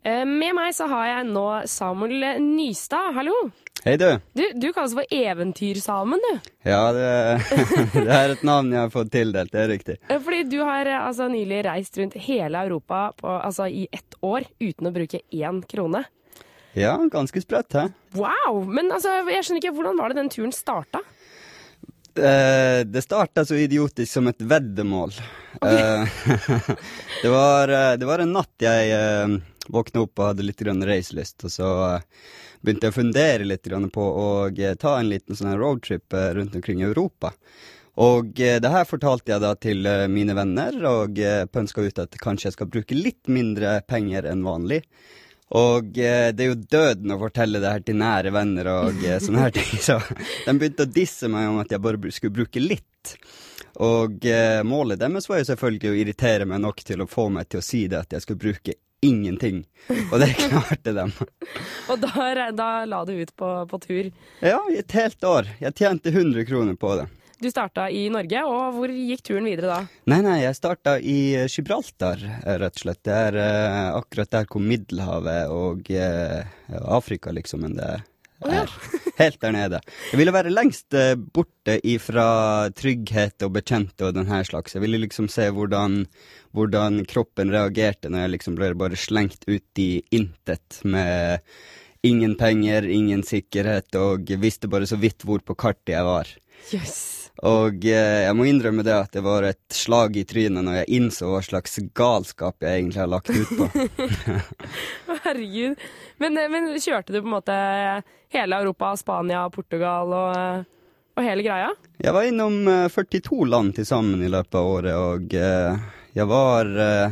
Med meg så har jeg nå Samuel Nystad. Hallo. Hei du. Du kalles for Eventyrsamen, du. Ja, det er et navn jeg har fått tildelt, det er riktig. Fordi du har nylig reist rundt hele Europa i 1 år uten å bruke 1 krone. Ja, ganske sprøtt, hæ? Wow! Men jeg skjønner ikke, hvordan var det den turen starta? Det startet så idiotisk som et veddemål. Okay. det var en natt jeg våknet opp og hadde litt grann reiselyst, og så begynte jeg å fundere litt grann på å ta en liten sånn roadtrip rundt omkring i Europa. Og det her fortalte jeg da til mine venner, og pønsket ut at kanskje jeg skal bruke litt mindre penger enn vanlig. Og det er jo døden å fortelle det her til nære venner og sånne her ting, så de begynte å disse meg om at jeg bare skulle bruke litt. Og målet deres var jo selvfølgelig å irritere meg nok til å få meg til å si det at jeg skulle bruke ingenting. Og det klarte dem. Og da la du ut på tur? Ja, i et helt år. Jeg tjente 100 kroner på det. Du startet i Norge, og hvor gikk turen videre da? Nei, jeg startet i Gibraltar, rett og slett. Det er akkurat der hvor Middelhavet og Afrika liksom, men det er helt der nede. Jeg ville være lengst borte ifra trygghet og bekjente og den her slags. Jeg ville liksom se hvordan kroppen reagerte når jeg liksom ble bare slengt ut i intet med ingen penger, ingen sikkerhet, og visste bare så vidt hvor på kartet jeg var. Yes. Og jeg må innrømme det at det var et slag i trynet når jeg innså hva slags galskap jeg egentlig har lagt ut på. Herregud. Men kjørte du på en måte hele Europa, Spania, Portugal og hele greia? Jeg var innom 42 land til sammen i løpet av året, og jeg var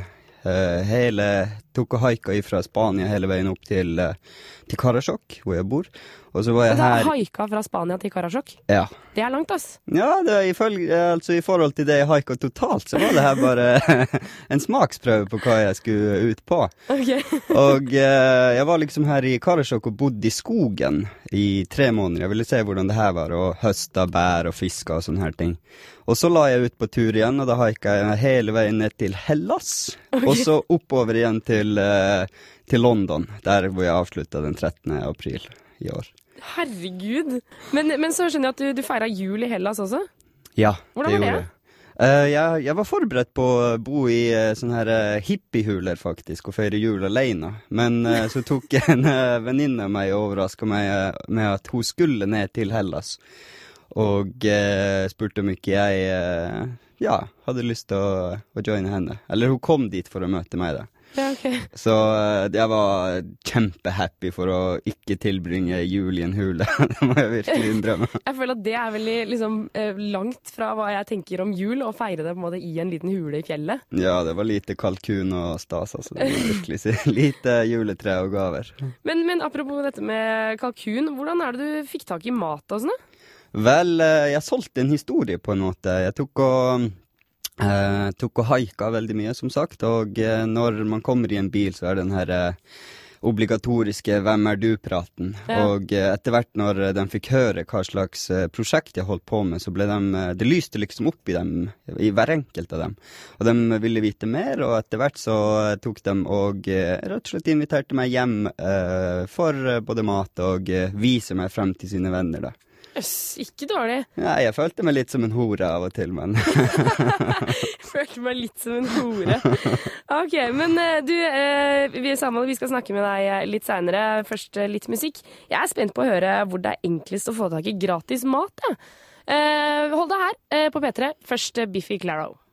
tok og haika ifra Spania hele veien opp til Karasjok, hvor jeg bor. Og så var jeg her... haika fra Spania til Karasjok? Ja. Det er langt, ass. Ja, i forhold til det jeg haika totalt, så var det her bare en smaksprøve på hva jeg skulle ut på. Okay. Og jeg var liksom her i Karasjok og bodde i skogen i 3 måneder. Jeg ville se hvordan det her var, og høsta bær og fiska og sånne her ting. Og så la jeg ut på tur igjen, og da haika jeg hele veien ned til Hellas, okay. Og så oppover igjen til London, der hvor jeg avsluttet den 13. april i år. Herregud. Men så skjønner jeg at du feiret jul i Hellas også? Ja, hvordan det gjorde jeg. Jeg var forberedt på å bo i sånne her hippiehuler faktisk, og feire jul alene. Men så tok en venninne av meg og overrasket meg med at hun skulle ned til Hellas. Og spurte om ikke jeg hadde lyst til å joine henne. Eller hun kom dit for å møte meg da. Ja, okay. Så jeg var kjempehappy for å ikke tilbringe jul i en hule. Det må jeg virkelig innrømme. Jeg føler at det er veldig liksom, langt fra hva jeg tenker om jul, å feire det på en måte i en liten hule i fjellet. Ja, det var lite kalkun og stas, altså. Det var virkelig lite juletre og gaver. Men apropos dette med kalkun, hvordan er det du fikk tak i mat og sånn? Vel, jeg solgte en historie på en måte. Jeg tok og haika veldig mye, som sagt, og når man kommer i en bil, så er den her obligatoriske «Hvem er du?» praten. Ja. Og etter hvert når de fikk høre hva slags prosjekt jeg holdt på med, så ble det lyste liksom opp i dem, i hver enkelt av dem. Og de ville vite mer, og etter hvert så tok de og rett og slett inviterte meg hjem for både mat og vise meg frem til sine venner da. Ikke dårlig. Ja, jeg følte meg litt som en hore av og til, men... Følte meg litt som en hore. Ok, men vi skal snakke med deg litt senere. Først litt musikk. Jeg er spent på å høre hvor det er enklest å få tak i gratis mat. Ja. Hold deg her på P3. Først Biffy Clyro.